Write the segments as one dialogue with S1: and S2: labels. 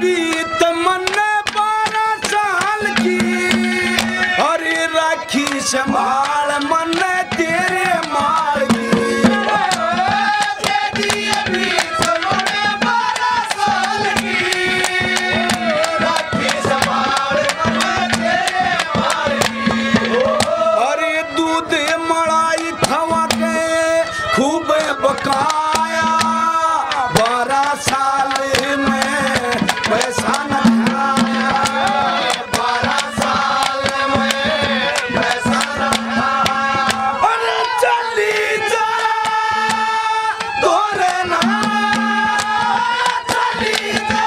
S1: बीत मन 12 साल की अरे राखी संभाल मन तेरे माल की बकाया 12 साल में पैसा न आया 12 साल में पैसा न आया अरे चली जा तोरे ना चली जा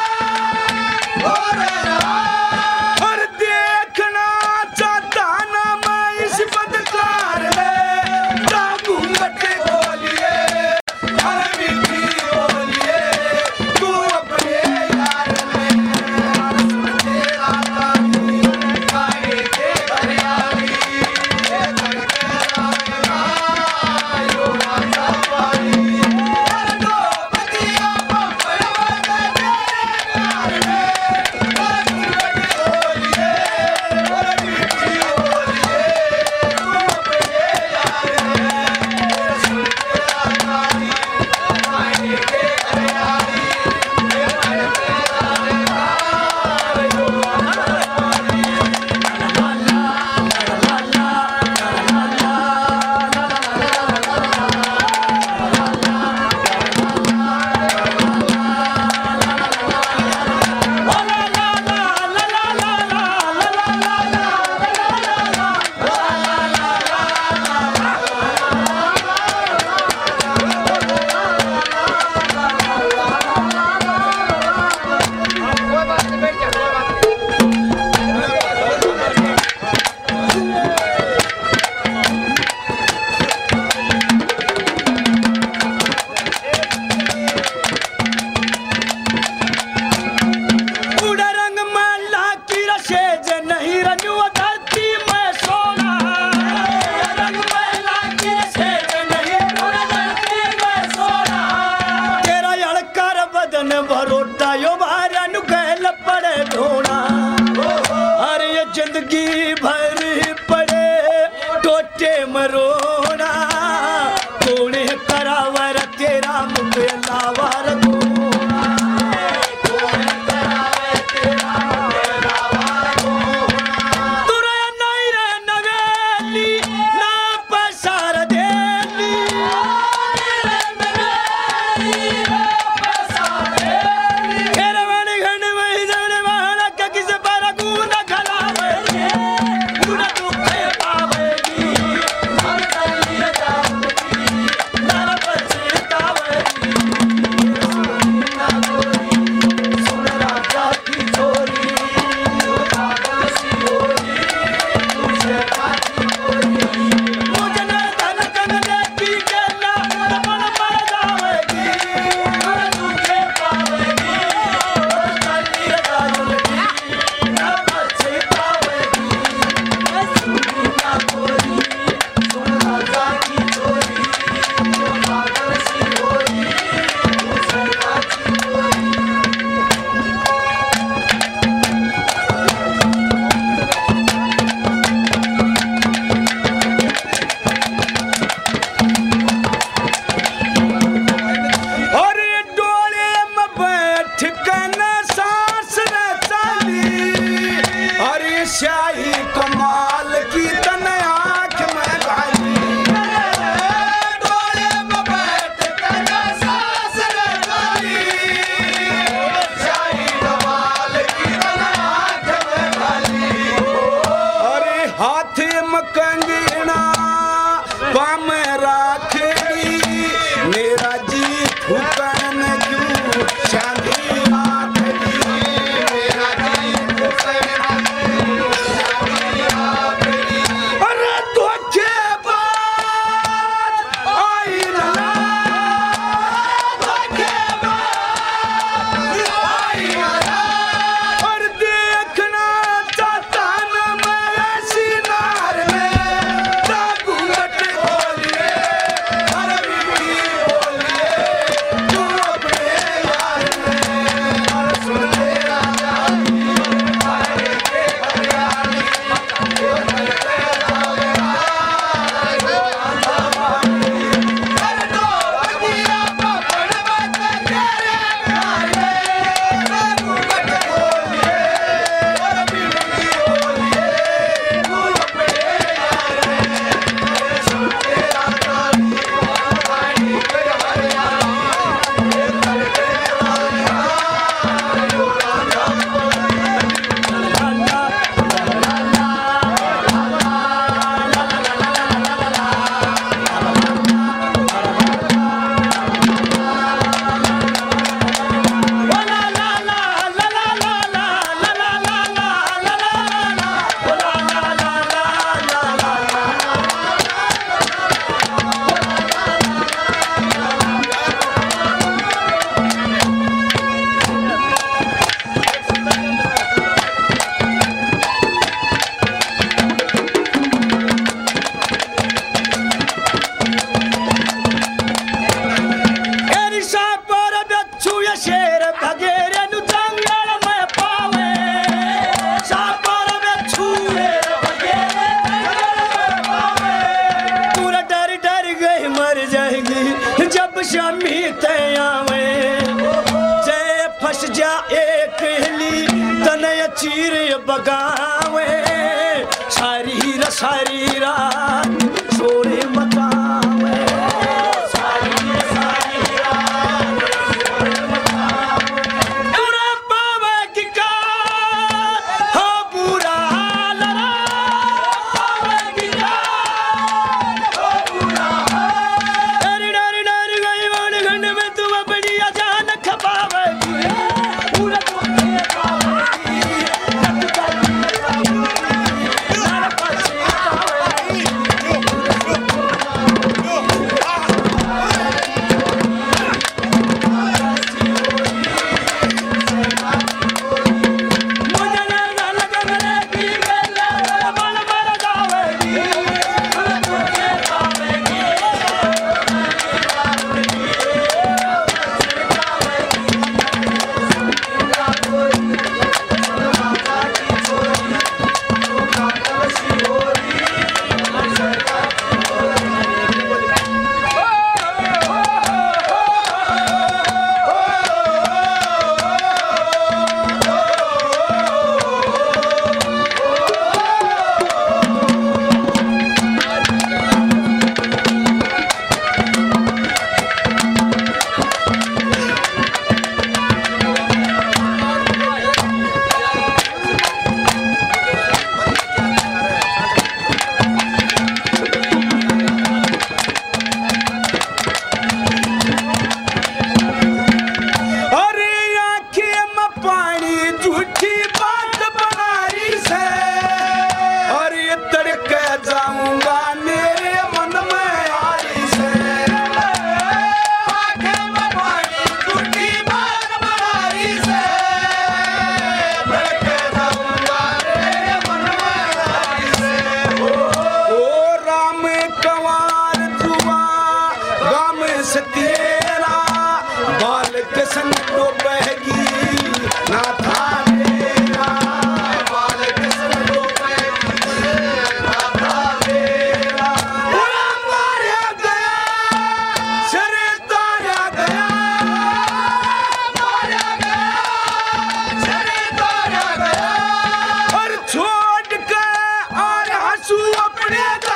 S1: तोरे ना और देखना चाहता ना मैं इस बदकार में घूंघट भरोटा यो बारा नु कहल पड़े ढोना अरे ये जिंदगी भर पड़े टोटे मरोना कोने करावर तेरा मुख लावार Get शेर भगेरे नु जंगल में पावे सापर में छुए पूरा डर डर गई मर जाएगी जब शामी तयावे जय फंस जा एक हिली तनय चीर बगावे सारी रात शोरे मचावे छोड़ के और हंसू अपने